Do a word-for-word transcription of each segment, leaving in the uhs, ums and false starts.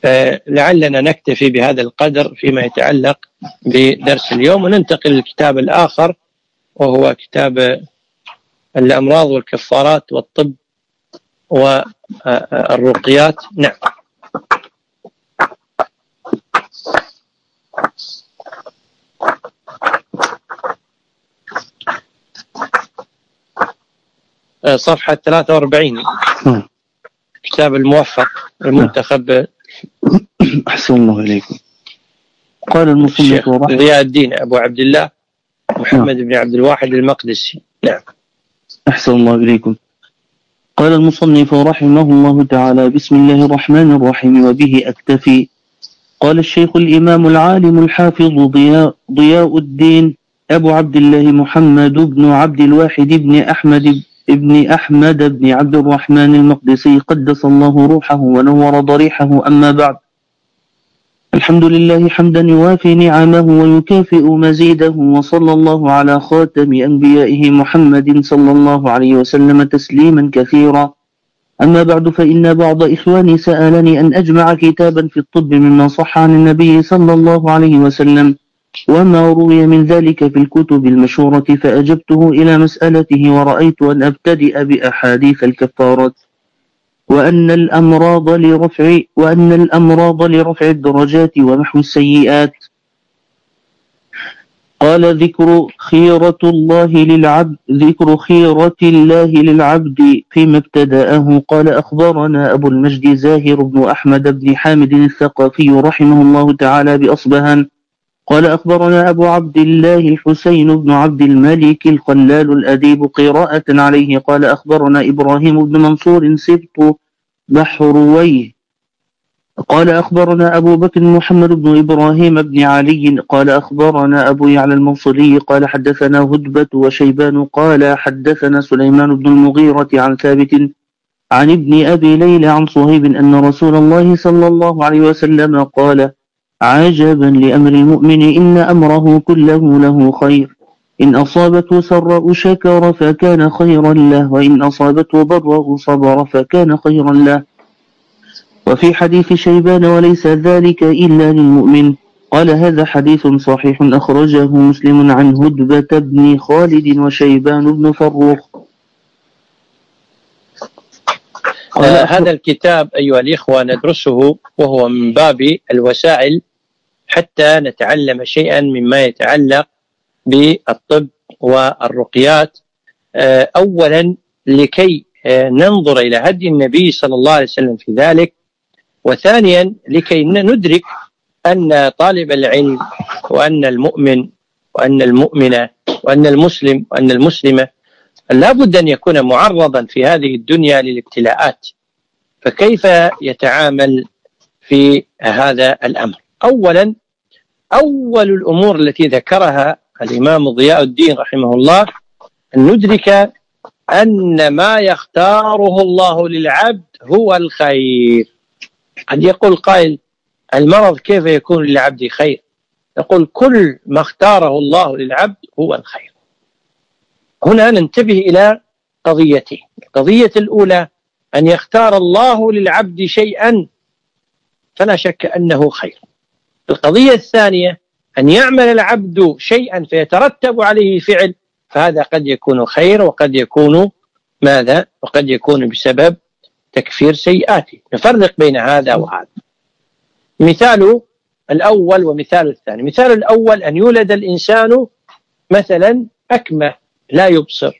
لعلنا نكتفي بهذا القدر فيما يتعلق بدرس اليوم، وننتقل للكتاب الآخر وهو كتاب الأمراض والكفارات والطب والرقيات. نعم. صفحة ثلاثة وأربعين، كتاب الموفق المنتخب. أحسن الله إليكم. قال المصنف ضياء الدين أبو عبد الله محمد بن عبد الواحد المقدسي. نعم. أحسن الله إليكم. قال المصنف رحمه الله تعالى: بسم الله الرحمن الرحيم، وبه أكتفي. قال الشيخ الإمام العالم الحافظ ضياء, ضياء الدين أبو عبد الله محمد بن عبد الواحد بن أحمد ابن أحمد بن عبد الرحمن المقدسي قدس الله روحه ونور ضريحه، أما بعد. الحمد لله حمدا يوافي نعمه ويكافئ مزيده، وصلى الله على خاتم أنبيائه محمد صلى الله عليه وسلم تسليما كثيرا. أما بعد، فإن بعض إخواني سألني أن أجمع كتابا في الطب مما صح عن النبي صلى الله عليه وسلم وما روي من ذلك في الكتب المشهورة، فأجبته إلى مسألته، ورأيت أن أبتدئ بأحاديث الكفارات، وأن الأمراض لرفع وأن الأمراض لرفع الدرجات ومحو السيئات. قال: ذكر خيرة الله للعبد ذكر خيرة الله للعبد فيما ابتدأه. قال: أخبرنا أبو المجد زاهر بن أحمد بن حامد الثقفي رحمه الله تعالى بأصبهان. قال: أخبرنا أبو عبد الله الحسين بن عبد الملك الخلال الأديب قراءة عليه. قال: أخبرنا إبراهيم بن منصور سبط بحرويه. قال: أخبرنا أبو بكر محمد بن إبراهيم بن علي. قال: أخبرنا أبو يعلى الموصلي قال: حدثنا هدبة وشيبان قال: حدثنا سليمان بن المغيرة عن ثابت عن ابن أبي ليلى عن صهيب أن رسول الله صلى الله عليه وسلم قال: عجبا لأمر المؤمن، إن أمره كله له خير، إن أصابته سراء شكر فكان خيرا له، وإن أصابته ضراء صبر فكان خيرا له. وفي حديث شيبان: وليس ذلك إلا للمؤمن. قال: هذا حديث صحيح أخرجه مسلم عن هدبة بن خالد وشيبان بن فروخ. آه هذا الكتاب أيها الإخوة ندرسه وهو من باب الوسائل حتى نتعلم شيئا مما يتعلق بالطب والرقيات. آه أولا لكي آه ننظر إلى هدي النبي صلى الله عليه وسلم في ذلك، وثانيا لكي ندرك أن طالب العلم وأن المؤمن وأن المؤمنة وأن المسلم وأن المسلمة لا بد أن يكون معرضا في هذه الدنيا للابتلاءات، فكيف يتعامل في هذا الأمر؟ أولا أول الأمور التي ذكرها الإمام ضياء الدين رحمه الله أن ندرك أن ما يختاره الله للعبد هو الخير. قد يقول قائل: المرض كيف يكون للعبد خير؟ يقول: كل ما اختاره الله للعبد هو الخير. هنا ننتبه إلى قضيتين. القضية الأولى أن يختار الله للعبد شيئا فلا شك أنه خير. القضية الثانية أن يعمل العبد شيئا فيترتب عليه فعل، فهذا قد يكون خير وقد يكون ماذا؟ وقد يكون بسبب تكفير سيئاته. نفرق بين هذا وهذا. مثال الأول ومثال الثاني. مثال الأول أن يولد الإنسان مثلا أكمه لا يبصر،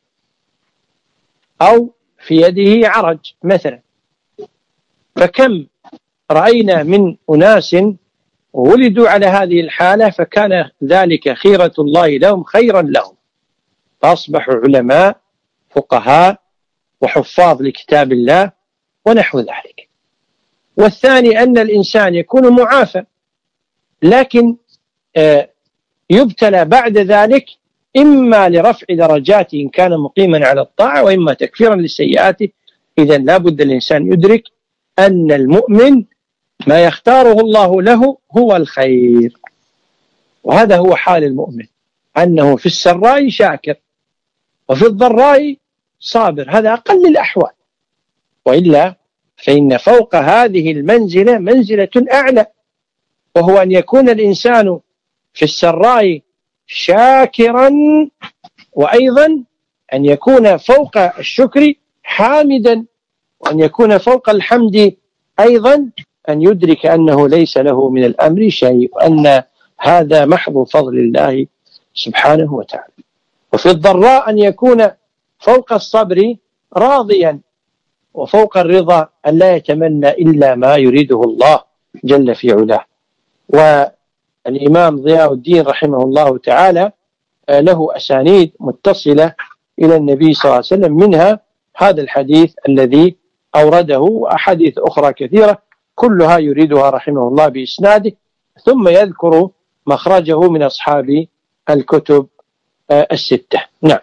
أو في يده عرج مثلا، فكم رأينا من أناس ولدوا على هذه الحالة فكان ذلك خيرة الله لهم خيرا لهم، فأصبحوا علماء فقهاء وحفاظ لكتاب الله ونحو ذلك. والثاني أن الإنسان يكون معافى لكن يبتلى بعد ذلك إما لرفع درجاته إن كان مقيما على الطاعة، وإما تكفيرا لسيئاته. إذن لا بد الإنسان يدرك أن المؤمن ما يختاره الله له هو الخير، وهذا هو حال المؤمن، أنه في السراء شاكر وفي الضراء صابر. هذا أقل الأحوال، وإلا فإن فوق هذه المنزلة منزلة أعلى، وهو أن يكون الإنسان في السراء شاكرا، وأيضا أن يكون فوق الشكر حامدا، وأن يكون فوق الحمد أيضا أن يدرك أنه ليس له من الأمر شيء، وأن هذا محض فضل الله سبحانه وتعالى. وفي الضراء أن يكون فوق الصبر راضيا، وفوق الرضا أن لا يتمنى إلا ما يريده الله جل في علاه. والإمام ضياء الدين رحمه الله تعالى له أسانيد متصلة إلى النبي صلى الله عليه وسلم، منها هذا الحديث الذي أورده وأحاديث أخرى كثيرة كلها يريدها رحمه الله بإسناده، ثم يذكر مخرجه من أصحاب الكتب الستة. نعم.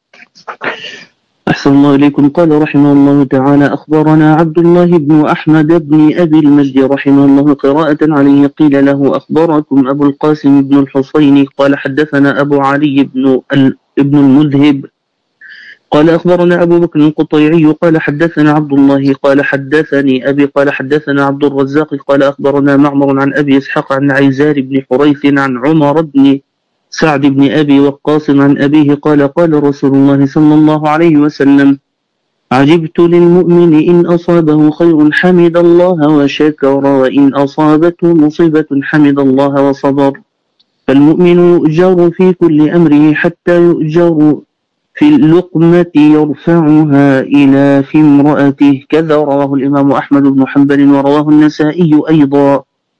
أحسن الله إليكم. قال رحمه الله تعالى: أخبرنا عبد الله بن أحمد بن أبي المجد رحمه الله قراءة عليه. قيل له: أخبركم أبو القاسم بن الحصين قال حدثنا أبو علي بن ابن المذهب قال أخبرنا أبو بكر القطيعي قال حدثنا عبد الله قال حدثني أبي قال حدثنا عبد الرزاق قال أخبرنا معمر عن أبي إسحاق عن عيزار بن حريث عن عمر بن سعد بن أبي وقاص عن أبيه قال: قال رسول الله صلى الله عليه وسلم: عجبت للمؤمن إن أصابه خير حمد الله وشكر، وإن أصابته مصيبة حمد الله وصبر. فالمؤمن يؤجر في كل أمره حتى يؤجر في اللقمة يرفعها إلى في امرأته. كذا رواه الإمام أحمد بن حنبل ورواه النسائي أيضا.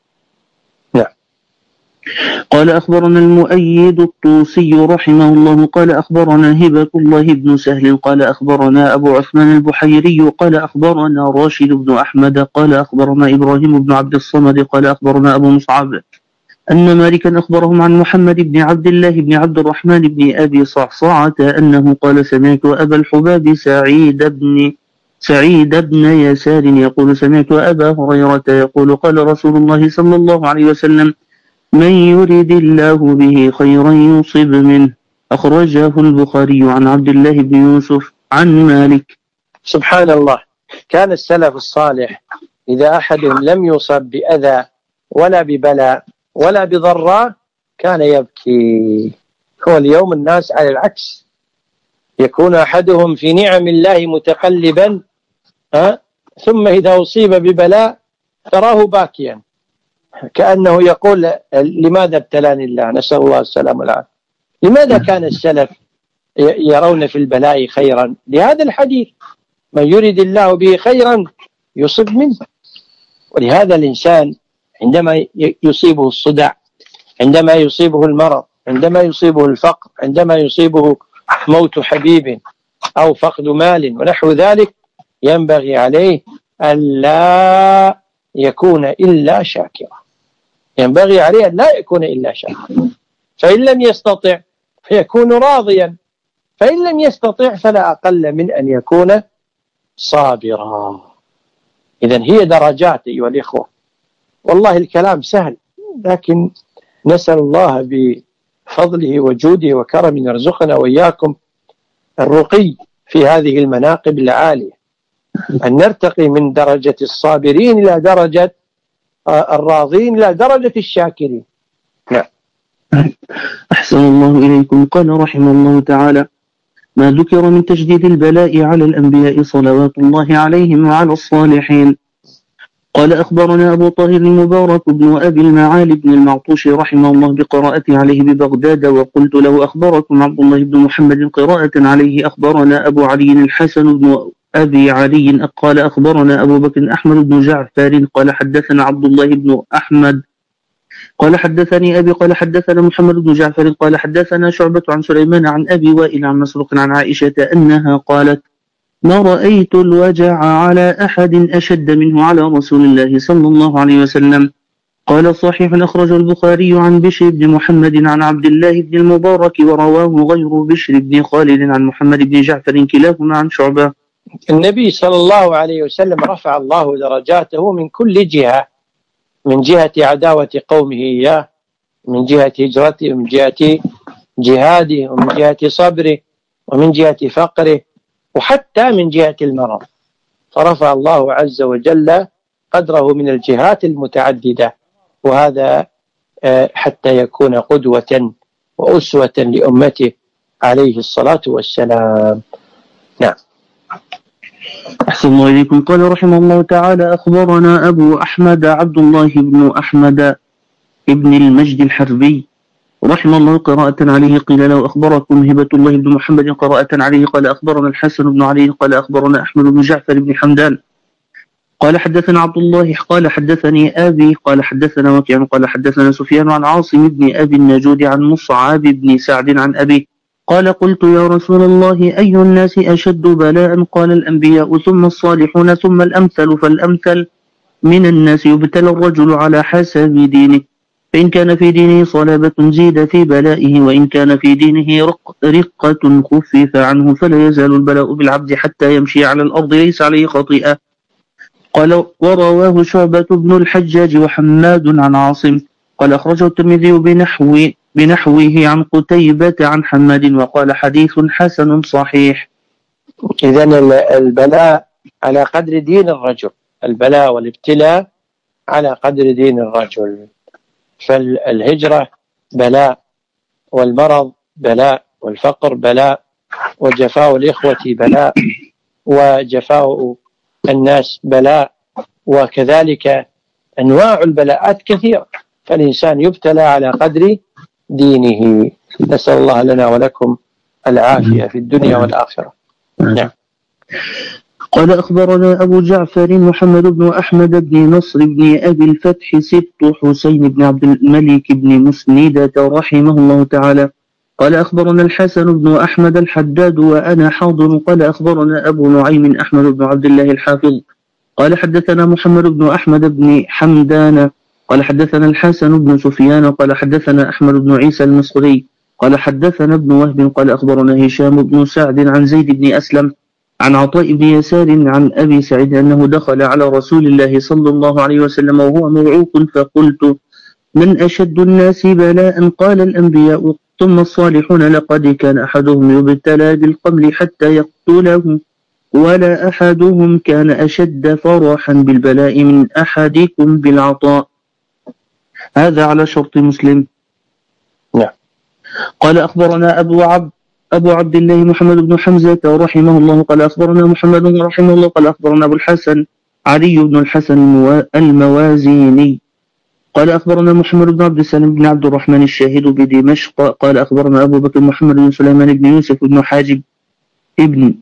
قال أخبرنا المؤيد الطوسي رحمه الله قال أخبرنا هبة الله بن سهل قال أخبرنا أبو عثمان البحيري قال أخبرنا راشد بن أحمد قال أخبرنا إبراهيم بن عبد الصمد قال أخبرنا أبو مصعب أن مالكا أخبرهم عن محمد بن عبد الله بن عبد الرحمن بن أبي صعصعة أنه قال: سمعت أبا الحباب سعيد بن سعيد بن يسار يقول: سمعت أبا هريرة يقول: قال رسول الله صلى الله عليه وسلم: من يريد الله به خيرا يصب منه. أخرجه البخاري عن عبد الله بن يوسف عن مالك. سبحان الله. كان السلف الصالح إذا أحدهم لم يصب بأذى ولا ببلاء ولا بضراء كان يبكي. هو اليوم الناس على العكس، يكون أحدهم في نعم الله متقلبا ها ثم إذا أصيب ببلاء تراه باكيا، كأنه يقول: لماذا ابتلاني الله؟ نسأل الله السلام والعافية. لماذا كان السلف يرون في البلاء خيرا؟ لهذا الحديث: من يريد الله به خيرا يصب منه. ولهذا الإنسان عندما يصيبه الصدع، عندما يصيبه المرض، عندما يصيبه الفقر، عندما يصيبه موت حبيب أو فقد مال ونحو ذلك، ينبغي عليه أن لا يكون إلا شاكرا، ينبغي عليه أن لا يكون إلا شاكرا. فإن لم يستطع فيكون راضيا، فإن لم يستطع فلا أقل من أن يكون صابرا. إذن هي درجات أيها الإخوة، والله الكلام سهل، لكن نسأل الله بفضله وجوده وكرمه يرزقنا وإياكم الرقي في هذه المناقب العالية، أن نرتقي من درجة الصابرين إلى درجة الراضين إلى درجة الشاكرين. نعم. أحسن الله إليكم. قال رحمه الله تعالى: ما ذكر من تشديد البلاء على الأنبياء صلوات الله عليهم وعلى الصالحين. قال أخبرنا أبو طاهر المبارك بن أبي المعالي بن المعطوش رحمه الله بقراءته عليه ببغداد، وقلت له: أخبركم عبد الله بن محمد قراءة عليه. أخبرنا أبو علي الحسن بن أبي علي قال أخبرنا أبو بكر أحمد بن جعفر قال حدثنا عبد الله بن أحمد قال حدثني أبي قال حدثنا محمد بن جعفر قال حدثنا شعبة عن سليمان عن أبي وائل عن مسروق عن عائشة أنها قالت: ما رأيت الوجع على أحد أشد منه على رسول الله صلى الله عليه وسلم. قال: صحيح أخرجه البخاري عن بشر بن محمد عن عبد الله بن المبارك، ورواه غير بشر بن خالد عن محمد بن جعفر كلاهما عن شعبة. النبي صلى الله عليه وسلم رفع الله درجاته من كل جهة، من جهة عداوة قومه إياه، من جهة هجرته، ومن جهة جهاده، ومن جهة صبره، ومن جهة فقره، وحتى من جهة المرض. فرفع الله عز وجل قدره من الجهات المتعددة، وهذا حتى يكون قدوة وأسوة لأمته عليه الصلاة والسلام. نعم. أحسن الله إليكم. قال رحمه الله تعالى: أخبرنا أبو أحمد عبد الله بن أحمد ابن المجد الحربي رحمه الله قراءة عليه. قيل له: أخبركم هبة الله بن محمد قراءة عليه. قال: أخبرنا الحسن بن علي قال: أخبرنا أحمد بن جعفر بن حمدان قال: حدثنا عبد الله قال: حدثني أبي قال: حدثنا وكيع قال: حدثنا سفيان عن عاصم بن أبي النجود عن مصعب بن سعد عن أبي قال: قلت يا رسول الله أي الناس أشد بلاء؟ قال: الأنبياء ثم الصالحون ثم الأمثل فالأمثل. من الناس يبتلى الرجل على حسب دينه، فإن كان في دينه صلابة زيد في بلائه، وإن كان في دينه رق رقة خفف عنه، فلا يزال البلاء بالعبد حتى يمشي على الأرض ليس عليه خطيئة. قال: ورواه شعبة بن الحجاج وحماد عن عاصم قال: أخرجه الترمذي بنحو بنحوه عن قتيبة عن حماد وقال: حديث حسن صحيح. إذن البلاء على قدر دين الرجل، البلاء والابتلاء على قدر دين الرجل. فالهجرة بلاء، والمرض بلاء، والفقر بلاء، وجفاء الإخوة بلاء، وجفاء الناس بلاء، وكذلك أنواع البلاءات كثيرة، فالإنسان يبتلى على قدر دينه. نسأل الله لنا ولكم العافية في الدنيا والآخرة. نعم. قال: أخبرنا أبو جعفر محمد بن أحمد بن نصر بن أبي الفتح سبط حسين بن عبد الملك بن مسندة رحمه الله تعالى قال: أخبرنا الحسن بن أحمد الحداد وأنا حاضر قال: أخبرنا أبو نعيم أحمد بن عبد الله الحافظ قال: حدثنا محمد بن أحمد بن حمدان قال: حدثنا الحسن بن سفيان قال: حدثنا أحمد بن عيسى المصري قال: حدثنا ابن وهب قال: أخبرنا هشام بن سعد عن زيد بن أسلم عن عطاء بن يسار عن أبي سعيد أنه دخل على رسول الله صلى الله عليه وسلم وهو موعوق، فقلت: من أشد الناس بلاء؟ قال: الأنبياء ثم الصالحون. لقد كان أحدهم يبتلى بالقمل حتى يقتله، ولا أحدهم كان أشد فرحا بالبلاء من أحدكم بالعطاء. هذا على شرط مسلم. نعم. قال: أخبرنا أبو عبد أبو عبد الله محمد بن حمزة رحمه الله قال: أخبرنا محمد رحمه الله قال: أخبرنا أبو الحسن علي بن الحسن الموازيني قال: أخبرنا محمد بن عبد السلام بن عبد الرحمن الشاهد بدمشق قال: أخبرنا أبو بكر محمد بن سليمان بن يوسف بن حاجب ابن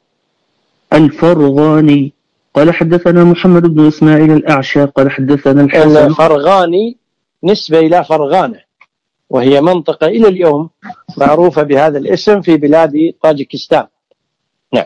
الفرغاني قال: حدثنا محمد بن إسماعيل الأعشى قال: حدثنا الحسن. الفرغاني نسبة إلى فرغانة، وهي منطقة إلى اليوم معروفة بهذا الاسم في بلاد طاجكستان. نعم.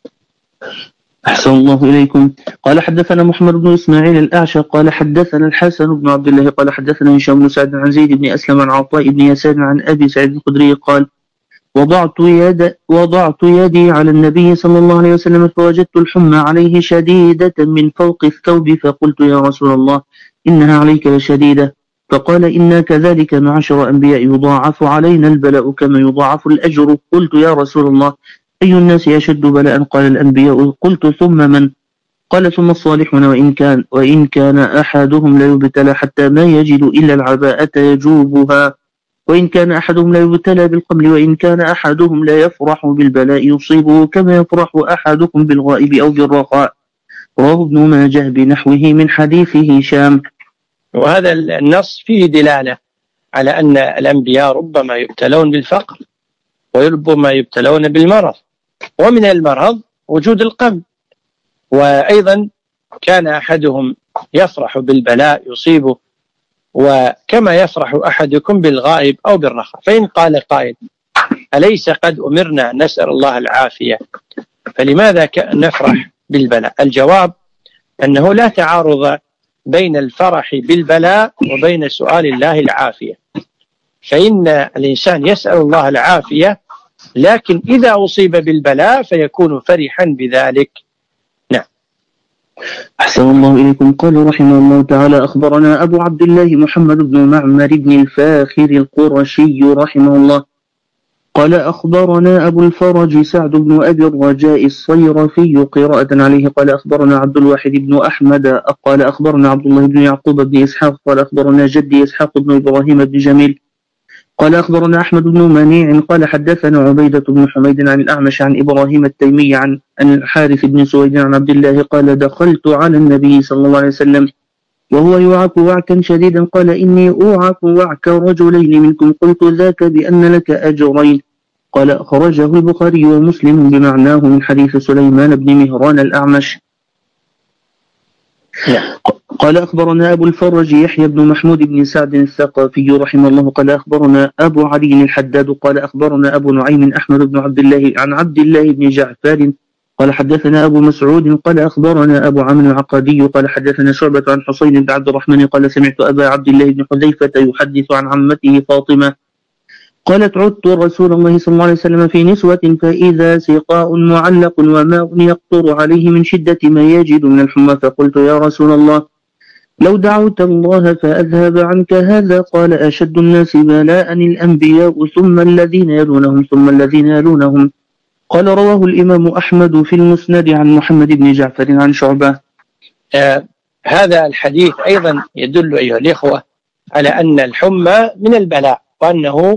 أحسن الله إليكم. قال: حدثنا محمد بن إسماعيل الأعشى قال: حدثنا الحسن بن عبد الله قال: حدثنا هشام بن سعد عن زيد بن أسلم عن عطاء بن يسار عن أبي سعيد الخدري قال: وضعت, يد وضعت يدي على النبي صلى الله عليه وسلم فوجدت الحمى عليه شديدة من فوق الثوب، فقلت: يا رسول الله إنها عليك لشديدة. فقال: إنا كذلك معشر أنبياء يضاعف علينا البلاء كما يضاعف الأجر. قلت: يا رسول الله أي الناس أشد بلاء؟ قال: الأنبياء. قلت: ثم من؟ قال: ثم الصالحون، وإن كان, وإن كان أحدهم لا يبتلى حتى ما يجد إلا العباءة يجوبها، وإن كان أحدهم لا يبتلى بالقمل، وإن كان أحدهم لا يفرح بالبلاء يصيبه كما يفرح أحدكم بالغائب أو بالرخاء. رواه ابن ماجه بنحوه من حديث هشام. وهذا النص فيه دلالة على أن الأنبياء ربما يبتلون بالفقر وربما يبتلون بالمرض، ومن المرض وجود القمل، وأيضا كان أحدهم يفرح بالبلاء يصيبه وكما يفرح أحدكم بالغائب أو بالرخاء. فإن قال قائل: أليس قد أمرنا نسأل الله العافية، فلماذا نفرح بالبلاء؟ الجواب أنه لا تعارض بين الفرح بالبلاء وبين سؤال الله العافية، فإن الإنسان يسأل الله العافية، لكن إذا أصيب بالبلاء فيكون فرحا بذلك. نعم. أحسن الله إليكم. قال رحمه الله تعالى: أخبرنا أبو عبد الله محمد بن معمر بن الفاخر القرشي رحمه الله قال أخبرنا أبو الفرج سعد بن أبي الرجاء الصيرفي قراءة عليه. قال أخبرنا عبد الواحد بن أحمد قال أخبرنا عبد الله بن يعقوب بن إسحاق قال أخبرنا جدي إسحاق بن إبراهيم بن جميل قال أخبرنا أحمد بن منيع قال حدثنا عبيدة بن حميد عن الأعمش عن إبراهيم التيمي عن الحارث بن سويد عن عبد الله قال دخلت على النبي صلى الله عليه وسلم وهو يوعك وعكا شديدا قال إني أوعك وعك رجلين منكم قلت ذاك بأن لك أجرين. قال أخرجه البخاري ومسلم بمعناه من حديث سليمان بن مهران الأعمش. قال أخبرنا أبو الفرج يحيى بن محمود بن سعد الثقفي رحمه الله قال أخبرنا أبو علي الحداد قال أخبرنا أبو نعيم أحمد بن عبد الله عن عبد الله بن جعفر قال حدثنا أبو مسعود قال أخبرنا أبو عمرو العقدي قال حدثنا شعبة عن حسين بن عبد الرحمن قال سمعت أبا عبد الله بن حذيفة يحدث عن عمته فاطمة قالت عدت رسول الله صلى الله عليه وسلم في نسوة فإذا سقاء معلق وماء يقطر عليه من شدة ما يجد من الحمى فقلت يا رسول الله لو دعوت الله فأذهب عنك هذا قال أشد الناس بلاء الأنبياء ثم الذين يلونهم ثم الذين يلونهم. قال رواه الإمام أحمد في المسند عن محمد بن جعفر عن شعبة. آه هذا الحديث أيضا يدل أيها الإخوة على أن الحمى من البلاء وأنه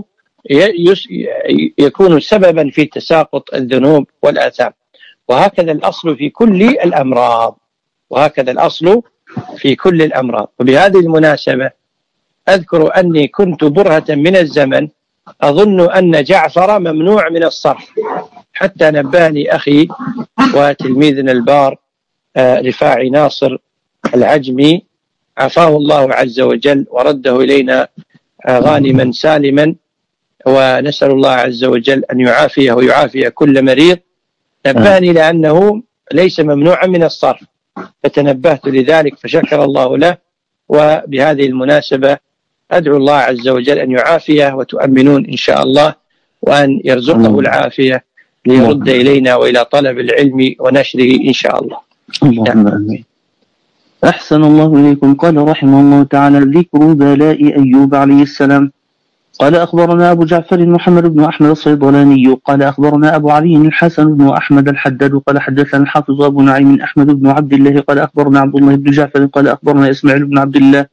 يكون سببا في تساقط الذنوب والآثام، وهكذا الأصل في كل الأمراض وهكذا الأصل في كل الأمراض. وبهذه المناسبة أذكر أني كنت برهة من الزمن أظن أن جعفر ممنوع من الصرف، حتى نبهني أخي وتلميذنا البار رفاعي ناصر العجمي عفاه الله عز وجل ورده إلينا غانما سالما، ونسأل الله عز وجل أن يعافيه ويعافي كل مريض. نبهني لأنه ليس ممنوعا من الصرف فتنبهت لذلك فشكر الله له. وبهذه المناسبة أدعو الله عز وجل أن يعافيه وتؤمنون إن شاء الله، وأن يرزقه العافية ليرد إلينا وإلى طلب العلم ونشره إن شاء الله. اللهم آمين. أحسن الله إليكم. قال رحمه الله تعالى ذكر بلاء أيوب عليه السلام. قال أخبرنا أبو جعفر محمد بن أحمد الصيدلاني قال أخبرنا أبو علي الحسن بن أحمد الحداد قال حدثنا الحافظ أبو نعيم أحمد بن عبد الله قال أخبرنا عبد الله بن جعفر قال أخبرنا إسماعيل بن عبد الله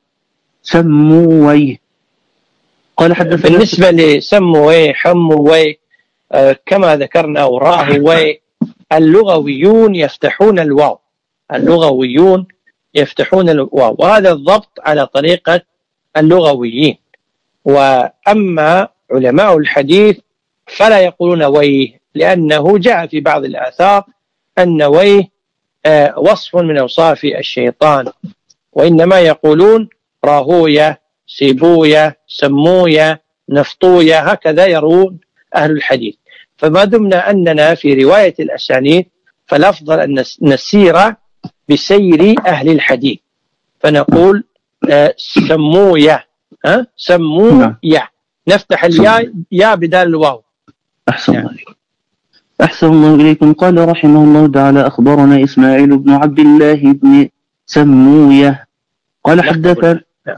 سمويه قال حدثنا. بالنسبة لسمويه حمويه آه كما ذكرنا وراهويه اللغويون يفتحون الواو اللغويون يفتحون الواو وهذا الضبط على طريقة اللغويين. وأما علماء الحديث فلا يقولون ويه، لأنه جاء في بعض الآثار أن ويه آه وصف من أوصاف الشيطان، وإنما يقولون راهوية سيبوية سموية نفطوية، هكذا يروون أهل الحديث. فما دمنا أننا في رواية الأسانيد فالأفضل أن نسير بسير أهل الحديث فنقول آه سموية ها سموية نفتح الياء يا بدال الواو. أحسن الله إليكم. أحسن الله إليكم. قال رحمه الله تعالى أخبرنا إسماعيل بن عبد الله بن سموية قال حدثنا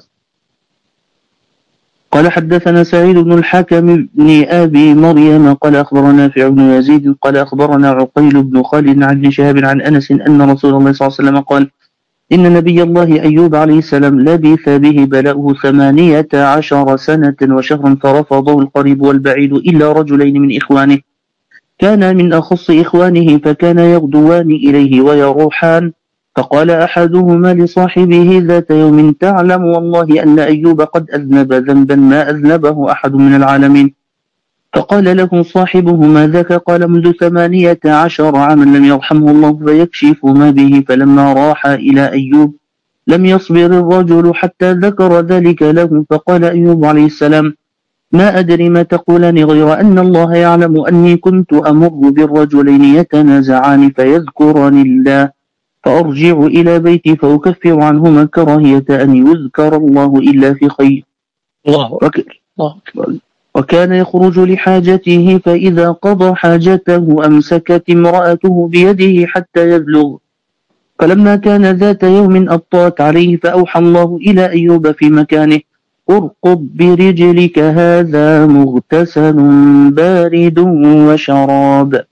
قال حدثنا سعيد بن الحكم بن أبي مريم قال أخبرنا نافع بن يزيد قال أخبرنا عقيل بن خالد عن ابن شهاب عن أنس أن رسول الله صلى الله عليه وسلم قال إن نبي الله أيوب عليه السلام لبث به بلاؤه ثمانية عشر سنة وشهرا فرفضه القريب والبعيد إلا رجلين من إخوانه كان من أخص إخوانه فكان يغدوان إليه ويروحان. فقال أحدهما لصاحبه ذات يوم تعلم والله أن أيوب قد أذنب ذنبا ما أذنبه أحد من العالمين. فقال له صاحبه ما ذاك؟ قال منذ ثمانية عشر عاما لم يرحمه الله فيكشف ما به. فلما راح إلى أيوب لم يصبر الرجل حتى ذكر ذلك له. فقال أيوب عليه السلام ما أدري ما تقولان غير أن الله يعلم أني كنت أمر بالرجلين يتنازعان فيذكرني الله فأرجع إلى بيتي فأكفر عنهما كراهية أن يذكر الله إلا في خير. الله أكبر. الله أكبر. وكان يخرج لحاجته فإذا قضى حاجته أمسكت امرأته بيده حتى يبلغ. فلما كان ذات يوم أبطأت عليه فأوحى الله إلى أيوب في مكانه اركض برجلك هذا مغتسل بارد وشراب.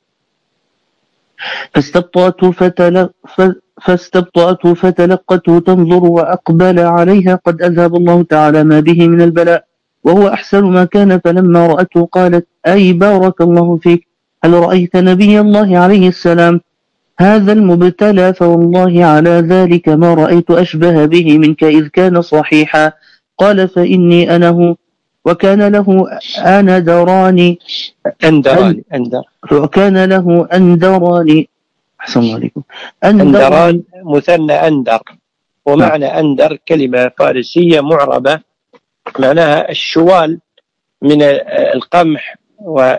فاستبطأت فتل... ف... فاستبطأت فتلقته تنظر وأقبل عليها قد أذهب الله تعالى ما به من البلاء وهو أحسن ما كان. فلما رأته قالت أي بارك الله فيك، هل رأيت نبي الله عليه السلام هذا المبتلى؟ فوالله على ذلك ما رأيت أشبه به منك إذ كان صحيحا. قال فإني أنه وكان له أندران أندران أندر وكان له أندران أحسن الله عليكم أندران مثنى أندر، ومعنى أندر كلمة فارسية معربة معناها الشوال من القمح، و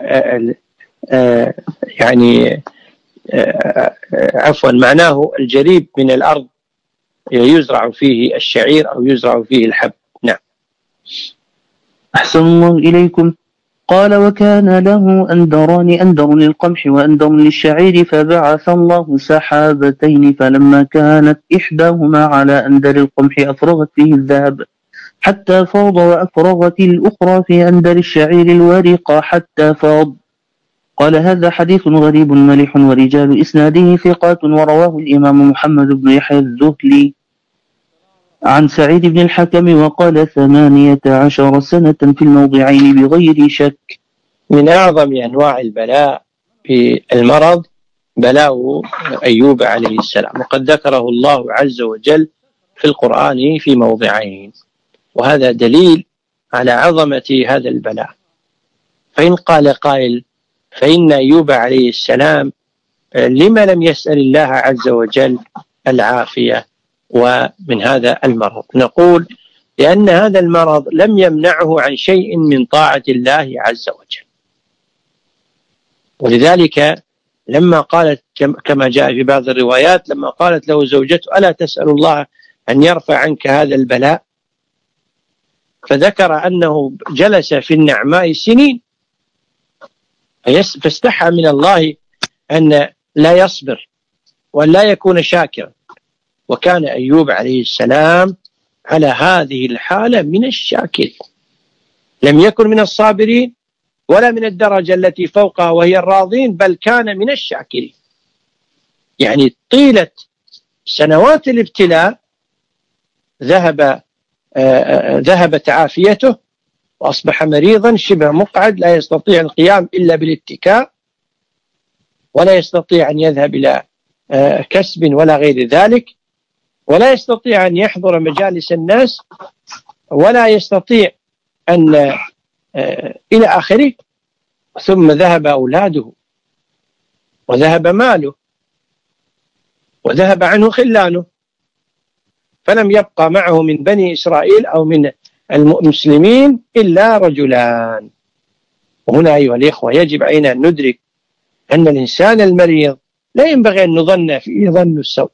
يعني عفوا معناه الجريب من الأرض يزرع فيه الشعير أو يزرع فيه الحب. نعم. أحسن الله إليكم. قال وكان له أندران، أندر للقمح وأندر للشعير، فبعث الله سحابتين فلما كانت إحداهما على أندر القمح أفرغت فيه الذهب حتى فاض، وأفرغت الأخرى في أندر الشعير الورق حتى فاض. قال هذا حديث غريب مليح ورجال إسناده ثقات، ورواه الإمام محمد بن يحيى الذهلي عن سعيد بن الحكم وقال ثمانية عشر سنة في الموضعين بغير شك. من أعظم أنواع البلاء في المرض بلاء أيوب عليه السلام، وقد ذكره الله عز وجل في القرآن في موضعين، وهذا دليل على عظمة هذا البلاء. فإن قال قائل فإن أيوب عليه السلام لما لم يسأل الله عز وجل العافية ومن هذا المرض؟ نقول لأن هذا المرض لم يمنعه عن شيء من طاعة الله عز وجل، ولذلك لما قالت كما جاء في بعض الروايات لما قالت له زوجته ألا تسأل الله أن يرفع عنك هذا البلاء، فذكر أنه جلس في النعماء سنين فاستحى من الله أن لا يصبر وأن لا يكون شاكرا، وكان أيوب عليه السلام على هذه الحالة من الشاكرين، لم يكن من الصابرين ولا من الدرجة التي فوقها وهي الراضين، بل كان من الشاكرين. يعني طيلة سنوات الابتلاء ذهب آه ذهبت عافيته وأصبح مريضا شبه مقعد لا يستطيع القيام إلا بالاتكاء، ولا يستطيع أن يذهب إلى آه كسب ولا غير ذلك، ولا يستطيع أن يحضر مجالس الناس، ولا يستطيع أن آه إلى آخره. ثم ذهب أولاده وذهب ماله وذهب عنه خلانه، فلم يبقى معه من بني إسرائيل أو من المسلمين إلا رجلان. وهنا أيها الإخوة يجب علينا أن ندرك أن الإنسان المريض لا ينبغي أن نظن فيه ظن السوء،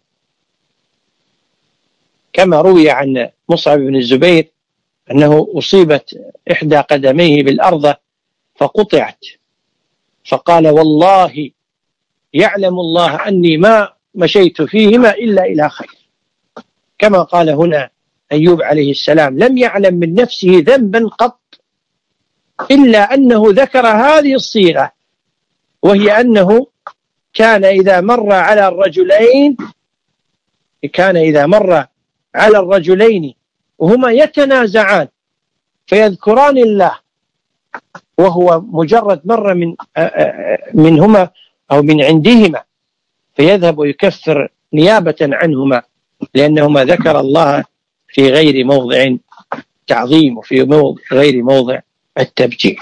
كما روي عن مصعب بن الزبير أنه أصيبت إحدى قدميه بالأرض فقطعت، فقال والله يعلم الله أني ما مشيت فيهما إلا إلى خير. كما قال هنا أيوب عليه السلام لم يعلم من نفسه ذنبا قط إلا أنه ذكر هذه الصيغة، وهي أنه كان إذا مر على الرجلين كان إذا مر على الرجلين وهما يتنازعان فيذكران الله وهو مجرد مر من منهما أو من عندهما فيذهب ويكفر نيابة عنهما، لأنهما ذكر الله في غير موضع تعظيم وفي موضع غير موضع التبجيل.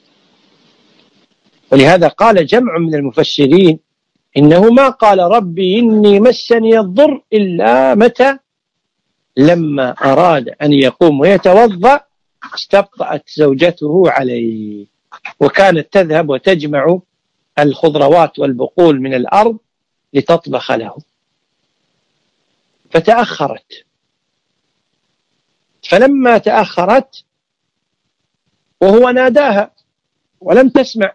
ولهذا قال جمع من المفسرين إنه ما قال ربي إني مسني الضر إلا متى لما أراد أن يقوم ويتوضأ استبطأت زوجته عليه، وكانت تذهب وتجمع الخضروات والبقول من الأرض لتطبخ له، فتأخرت. فلما تأخرت وهو ناداها ولم تسمع،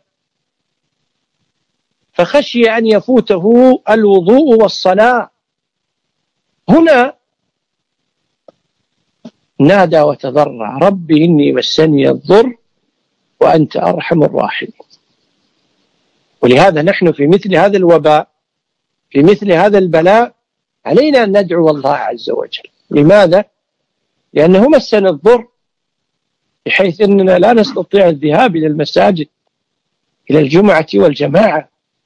فخشي أن يفوته الوضوء والصلاة. هنا نادى وتضرع: ربي إني مسني الضر وأنت أرحم الراحمين. ولهذا نحن في مثل هذا الوباء، في مثل هذا البلاء، علينا أن ندعو الله عز وجل. لماذا؟ لأنه مسنا الضر بحيث أننا لا نستطيع الذهاب إلى المساجد، إلى الجمعة والجماعة،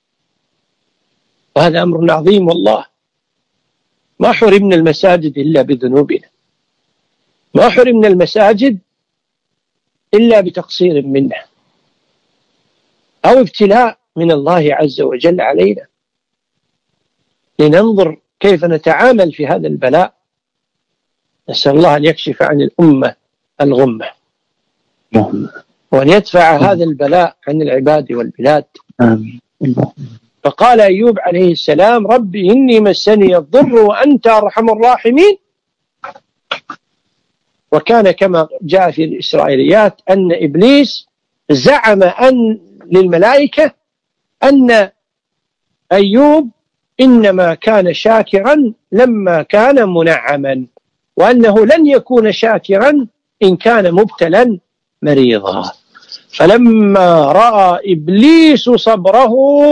وهذا أمر عظيم. والله ما حرمنا المساجد إلا بذنوبنا، ما حرمنا المساجد إلا بتقصير منا أو ابتلاء من الله عز وجل علينا، لننظر كيف نتعامل في هذا البلاء. نسأل الله أن يكشف عن الأمة الغمة، وأن يدفع هذا البلاء عن العباد والبلاد. آمين. فقال أيوب عليه السلام: ربي إني مسني الضر وأنت أرحم الراحمين. وكان كما جاء في الإسرائيليات أن إبليس زعم أن للملائكة أن أيوب إنما كان شاكرا لما كان منعما، وأنه لن يكون شاكرا إن كان مبتلا مريضا. فلما رأى إبليس صبره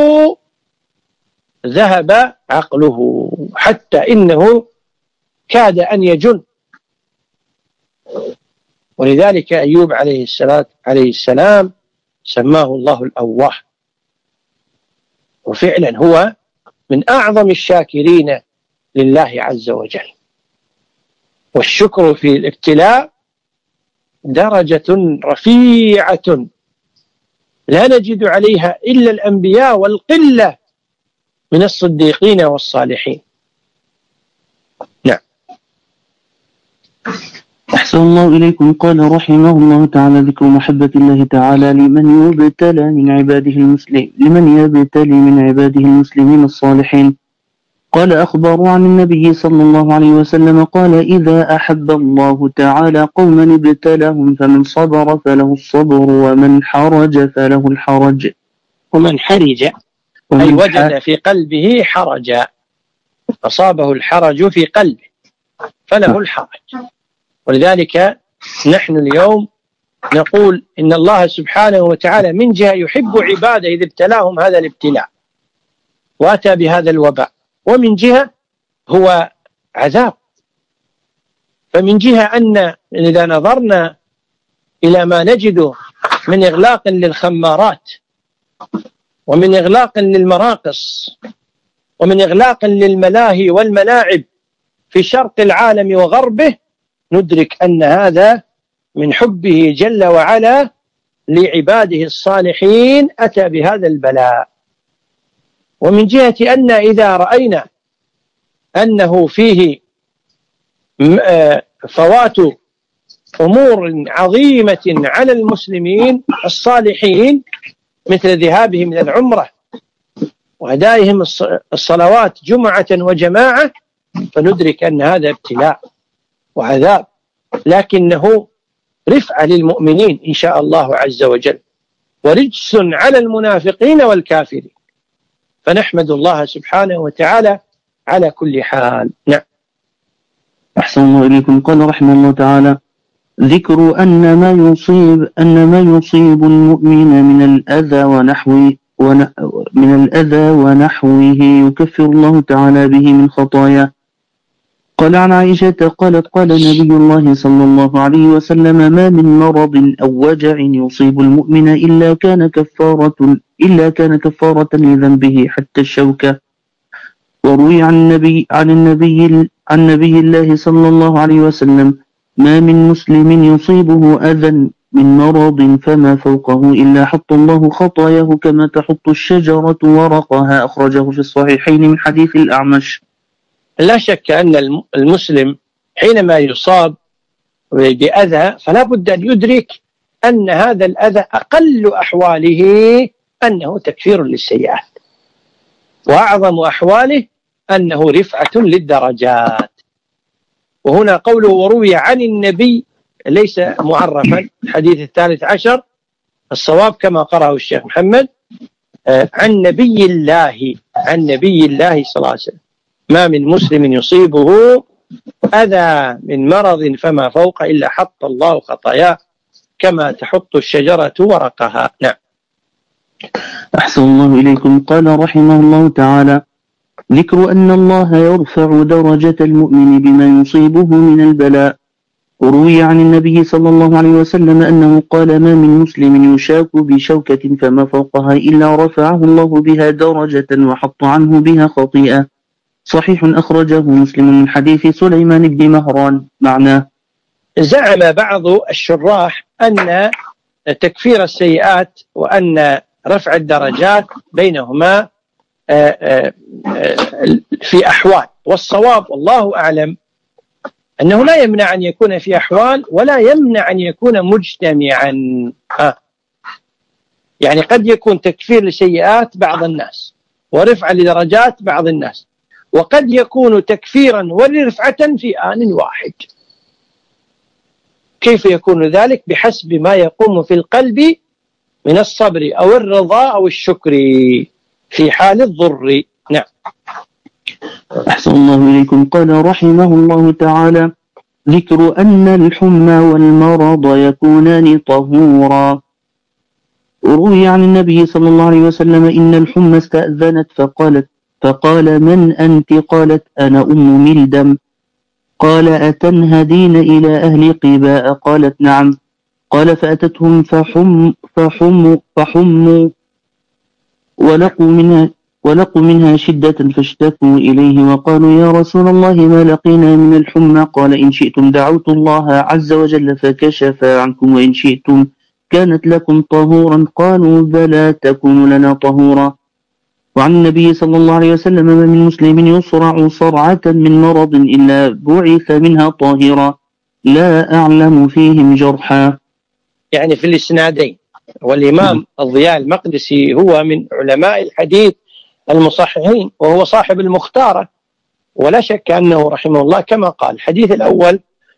ذهب عقله حتى إنه كاد أن يجن. ولذلك أيوب عليه السلام عليه السلام سماه الله الأواه، وفعلا هو من أعظم الشاكرين لله عز وجل. والشكر في الابتلاء درجة رفيعة لا نجد عليها إلا الأنبياء والقلة من الصديقين والصالحين. نعم. أحسن الله إليكم. قال رحمه الله تعالى: ذكر محبة الله تعالى لمن يبتلى من عباده المسلمين لمن يبتلي من عباده المسلمين الصالحين. قال: أخبروا عن النبي صلى الله عليه وسلم قال: إذا أحب الله تعالى قوما ابتلاهم فمن صبر فله الصبر ومن حرج فله الحرج. ومن حرج أي وجد في قلبه حرجا، أصابه الحرج في قلبه فله الحرج. ولذلك نحن اليوم نقول إن الله سبحانه وتعالى من جهة يحب عباده إذا ابتلاهم هذا الابتلاء وأتى بهذا الوباء، ومن جهة هو عذاب. فمن جهة أن إذا نظرنا إلى ما نجد من إغلاق للخمارات، ومن إغلاق للمراقص، ومن إغلاق للملاهي والملاعب في شرق العالم وغربه، ندرك أن هذا من حبه جل وعلا لعباده الصالحين أتى بهذا البلاء. ومن جهة أن إذا رأينا أنه فيه فوات أمور عظيمة على المسلمين الصالحين مثل ذهابهم إلى العمرة وأدائهم الصلوات جمعة وجماعة، فندرك أن هذا ابتلاء وعذاب، لكنه رفعة للمؤمنين إن شاء الله عز وجل، ورجس على المنافقين والكافرين. فنحمد الله سبحانه وتعالى على كل حال. نعم. أحسن الله إليكم. قال رحمه الله تعالى: ذكر أن ما يصيب أن ما يصيب المؤمن من الأذى ونحوه من الأذى ونحوه يكفر الله تعالى به من خطاياه. قال عن عائشة قالت: قال نبي الله صلى الله عليه وسلم: ما من مرض أو وجع يصيب المؤمن إلا كان كفارة إلا كان كفارة لذنبه حتى الشوكة. وروي عن النبي عن النبي عن نبي الله صلى الله عليه وسلم: ما من مسلم يصيبه أذى من مرض فما فوقه إلا حط الله خطاياه كما تحط الشجرة ورقها. أخرجه في الصحيحين من حديث الأعمش. لا شك أن المسلم حينما يصاب بأذى فلا بد أن يدرك أن هذا الأذى أقل أحواله أنه تكفير للسيئات، وأعظم أحواله أنه رفعة للدرجات. وهنا قوله وروي عن النبي ليس معرفا، الحديث الثالث عشر الصواب كما قرأه الشيخ محمد عن نبي الله عن نبي الله صلى الله عليه وسلم: ما من مسلم يصيبه أذى من مرض فما فوق إلا حط الله خطاياه كما تحط الشجرة ورقها. نعم. أحسن الله إليكم. قال رحمه الله تعالى: ذكر أن الله يرفع درجة المؤمن بما يصيبه من البلاء. وروي عن النبي صلى الله عليه وسلم أنه قال: ما من مسلم يشاك بشوكة فما فوقها إلا رفعه الله بها درجة وحط عنه بها خطيئة. صحيح أخرجه مسلم من حديث سليمان بن مهران. معناه: زعم بعض الشراح أن تكفير السيئات وأن رفع الدرجات بينهما في أحوال، والصواب والله أعلم أنه لا يمنع أن يكون في أحوال ولا يمنع أن يكون مجتمعا. آه. يعني قد يكون تكفير لسيئات بعض الناس ورفع لدرجات بعض الناس، وقد يكون تكفيرا ورفعة في آن واحد. كيف يكون ذلك؟ بحسب ما يقوم في القلب من الصبر أو الرضا أو الشكر في حال الضر. نعم. أحسن الله إليكم. قال رحمه الله تعالى: ذكر أن الحمى والمرض يكونان طهورا. روي عن النبي صلى الله عليه وسلم: إن الحمى استأذنت فقالت فقال: من أنت؟ قالت: أنا أم ملدم. قال: أتنهدين إلى أهل قباء؟ قالت: نعم. قال: فأتتهم فحم فحم فحموا ولقوا منها ولقوا منها شدة فاشتكوا إليه وقالوا: يا رسول الله ما لقينا من الحمى. قال: إن شئتم دعوت الله عز وجل فكشف عنكم، وإن شئتم كانت لكم طهورا. قالوا: بلى تكون لنا طهورا. وعن النبي صلى الله عليه وسلم: ما من مسلم يصرع صرعة من مرض إلا بعث منها طاهرا، لا أعلم فيهم جرحا. يعني في الإسنادين. والإمام الضياء المقدسي هو من علماء الحديث المصححين، وهو صاحب المختارة، ولا شك أنه رحمه الله كما قال. الحديث الأول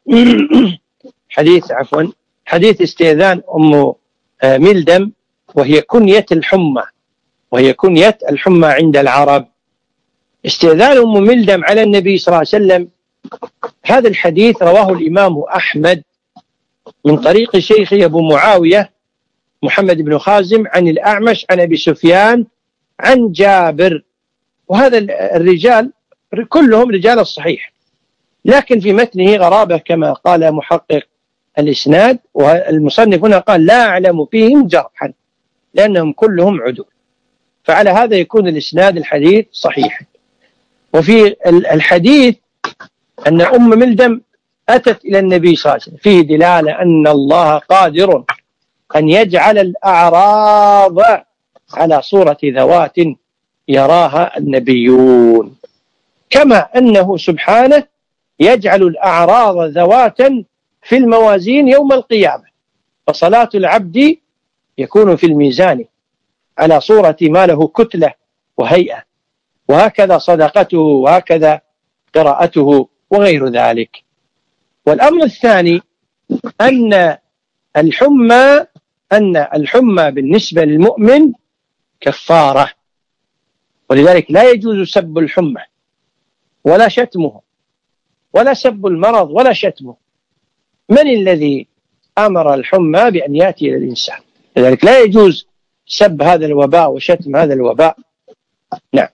حديث عفوا حديث استئذان أم ملدم، وهي كنية الحمى وهي كنية الحمى عند العرب. استئذان أم ملدم على النبي صلى الله عليه وسلم، هذا الحديث رواه الإمام أحمد من طريق شيخي أبو معاوية محمد بن خازم عن الأعمش عن أبي سفيان عن جابر، وهذا الرجال كلهم رجال الصحيح، لكن في متنه غرابة كما قال محقق الإسناد، والمصنف هنا قال: لا أعلم فيهم جرحا، لأنهم كلهم عدول. فعلى هذا يكون الإسناد الحديث صحيح. وفي الحديث أن أم ملدم أتت إلى النبي صلى الله عليه وسلم، فيه دلالة أن الله قادر أن يجعل الأعراض على صورة ذوات يراها النبيون، كما أنه سبحانه يجعل الأعراض ذوات في الموازين يوم القيامة، فصلاة العبد يكون في الميزان على صورة ما له كتلة وهيئة، وهكذا صدقته وهكذا قراءته وغير ذلك. والأمر الثاني أن الحمى أن الحمى بالنسبة للمؤمن كفارة، ولذلك لا يجوز سب الحمى ولا شتمه ولا سب المرض ولا شتمه. من الذي أمر الحمى بأن يأتي إلى الإنسان؟ لذلك لا يجوز سب هذا الوباء وشتم هذا الوباء. نعم.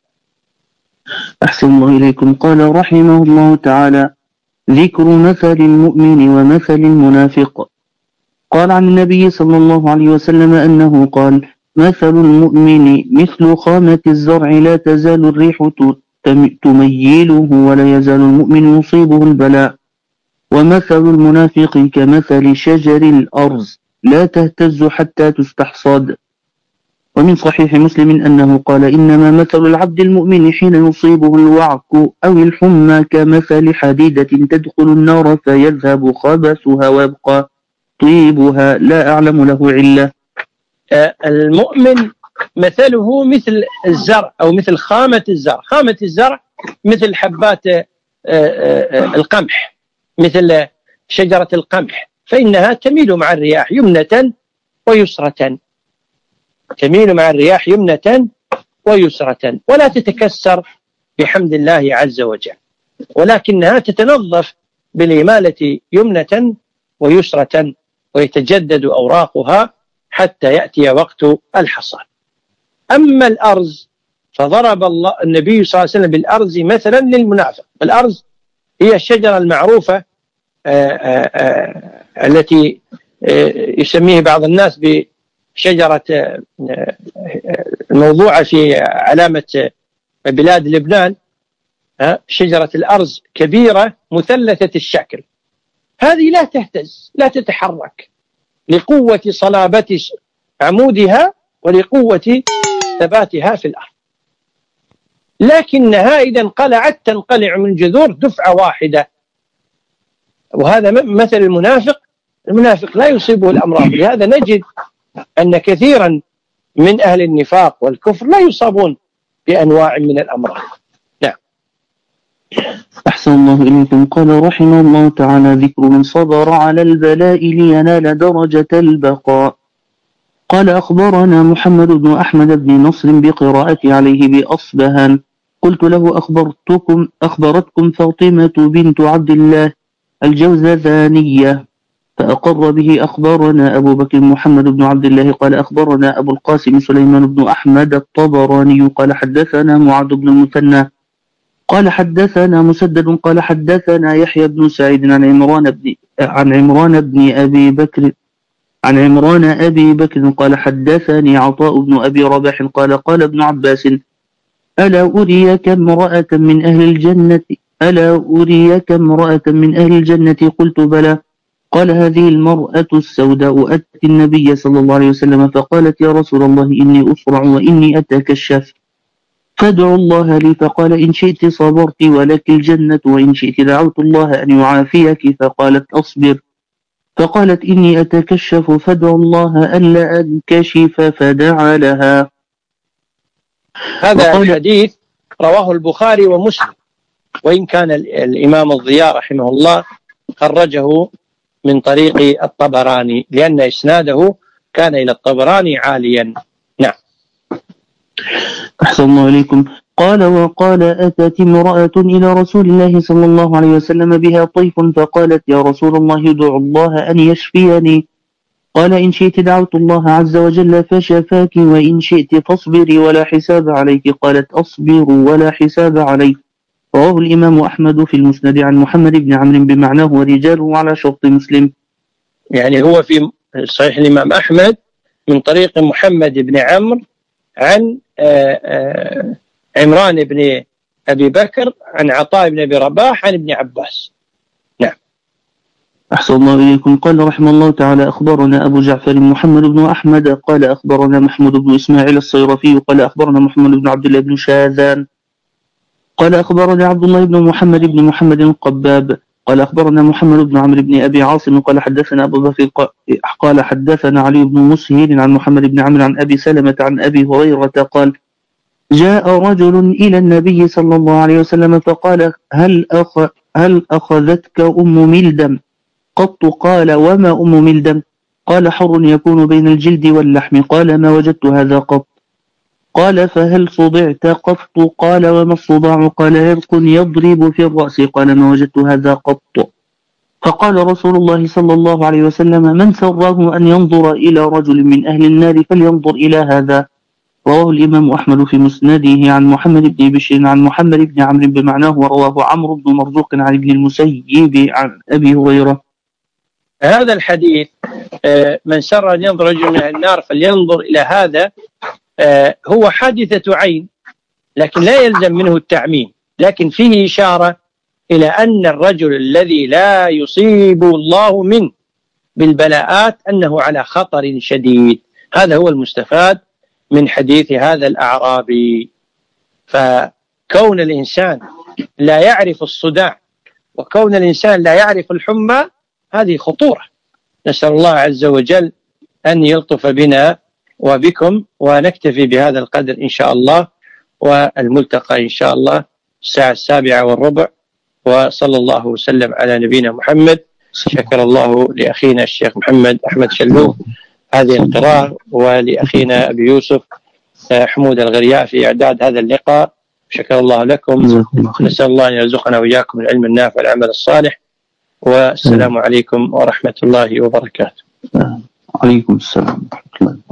أحسن الله إليكم. قال رحمه الله تعالى: ذكر مثل المؤمن ومثل المنافق. قال عن النبي صلى الله عليه وسلم أنه قال: مثل المؤمن مثل خامة الزرع لا تزال الريح تميله ولا يزال المؤمن يصيبه البلاء، ومثل المنافق كمثل شجر الأرز لا تهتز حتى تستحصد. ومن صحيح مسلم أنه قال: إنما مثل العبد المؤمن حين يصيبه الوعك أو الحمى كمثل حديدة تدخل النار فيذهب خبثها ويبقى طيبها، لا أعلم له علة. المؤمن مثله مثل الزرع أو مثل خامة الزرع. خامة الزرع مثل حبات القمح، مثل شجرة القمح، فإنها تميل مع الرياح يمنة ويسرة، تميل مع الرياح يمنة ويسرة ولا تتكسر بحمد الله عز وجل. ولكنها تتنظف بالإمالة يمنة ويسرة، ويتجدد أوراقها حتى يأتي وقت الحصاد. أما الأرز فضرب الله النبي صلى الله عليه وسلم بالأرز مثلا للمنافق. الأرز هي الشجرة المعروفة آآ آآ التي يسميه بعض الناس بشجرة الموضوعة في علامة بلاد لبنان، شجرة الأرز، كبيرة مثلثة الشكل، هذه لا تهتز لا تتحرك لقوة صلابة عمودها ولقوة ثباتها في الأرض، لكنها إذا انقلعت تنقلع من جذور دفعة واحدة. وهذا مثل المنافق، المنافق لا يصيبه الأمراض. لهذا نجد أن كثيرا من أهل النفاق والكفر لا يصابون بأنواع من الأمراض. نعم. أحسن الله إليكم. قال رحمه الله تعالى: ذكر من صبر على البلاء لينال درجة البقاء. قال: أخبرنا محمد بن أحمد بن نصر بقراءة عليه بأصبهان. قلت له: أخبرتكم أخبرتكم فاطمة بنت عبد الله الجوزذانية، فأقر به. أخبرنا أبو بكر محمد بن عبد الله قال: أخبرنا أبو القاسم سليمان بن أحمد الطبراني قال: حدثنا معاذ بن المثنى قال: حدثنا مسدد قال: حدثنا يحيى بن سعيد عن عمران بن عن عمران بن أبي بكر عن عمران أبي بكر قال: حدثني عطاء بن أبي رباح قال: قال ابن عباس: ألا أريك امرأة من أهل الجنة ألا أريك امرأة من أهل الجنة؟ قلت: بلى. قال: هذه المرأة السوداء أتت النبي صلى الله عليه وسلم فقالت: يا رسول الله، إني أسرع وإني أتكشف، فادعوا الله لي. فقال: إن شئت صبرت ولك الجنة، وإن شئت دعوت الله أن يعافيك. فقالت: أصبر. فقالت: إني أتكشف، فادعوا الله ألا أنكشف. فدعا لها. هذا الحديث رواه البخاري ومسلم، وإن كان الإمام الضياء رحمه الله خرجه من طريق الطبراني لأن إسناده كان إلى الطبراني عاليا. نعم. أحسن الله إليكم. قال: وقال: أتت امرأة إلى رسول الله صلى الله عليه وسلم بها طيف، فقالت: يا رسول الله، ادعو الله أن يشفيني. قال: إن شئت دعوت الله عز وجل فشفاك، وإن شئت فاصبري ولا حساب عليك. قالت: أصبر ولا حساب علي. رواه الإمام أحمد في المسند عن محمد بن عمرو بمعناه ورجاله على شرط مسلم. يعني هو في صحيح الإمام أحمد من طريق محمد بن عمرو عن آآ آآ عمران بن أبي بكر عن عطاء بن أبي رباح عن ابن عباس. نعم. أحسن الله إليكم. قال رحمه الله تعالى: أخبرنا أبو جعفر محمد بن أحمد قال: أخبرنا محمود بن إسماعيل الصيرفي قال: أخبرنا محمد بن عبد الله بن شاذان قال: أخبرنا عبد الله بن محمد بن محمد القباب قال: أخبرنا محمد بن عمرو بن أبي عاصم قال: حدثنا أبو بكر قال: حدثنا علي بن مسهر عن محمد بن عمرو عن أبي سلمة عن أبي هريرة قال: جاء رجل إلى النبي صلى الله عليه وسلم فقال: هل أخ هل أخذتك أم ملدم قط؟ قال: وما أم ملدم؟ قال: حر يكون بين الجلد واللحم. قال: ما وجدت هذا قط. قال: فهل صدعت قط؟ قال: وما الصداع؟ قال: عرق يضرب في الرأس. قال: ما وجدت هذا قط. فقال رسول الله صلى الله عليه وسلم: من سره أن ينظر إلى رجل من أهل النار فلينظر إلى هذا. رواه الإمام أحمد في مسنده عن محمد بن بشير عن محمد بن عمرو بمعناه، ورواه عمرو بن مرزوق عن ابن المسيب عن أبي هريرة. هذا الحديث من سر أن ينظر رجل من أهل النار فلينظر إلى هذا هو حادثة عين، لكن لا يلزم منه التعميم، لكن فيه إشارة إلى أن الرجل الذي لا يصيب الله منه بالبلاءات أنه على خطر شديد. هذا هو المستفاد من حديث هذا الأعرابي. فكون الإنسان لا يعرف الصداع وكون الإنسان لا يعرف الحمى هذه خطورة. نسأل الله عز وجل أن يلطف بنا وبكم، ونكتفي بهذا القدر إن شاء الله، والملتقى إن شاء الله الساعة السابعة والربع. وصلى الله وسلم على نبينا محمد. شكر الله لأخينا الشيخ محمد أحمد شلوف هذه القراءة، ولأخينا أبي يوسف حمود الغرياء في إعداد هذا اللقاء. شكر الله لكم. نسأل الله أن يرزقنا وإياكم العلم النافع والعمل الصالح. والسلام عليكم ورحمة الله وبركاته. عليكم السلام ورحمة الله.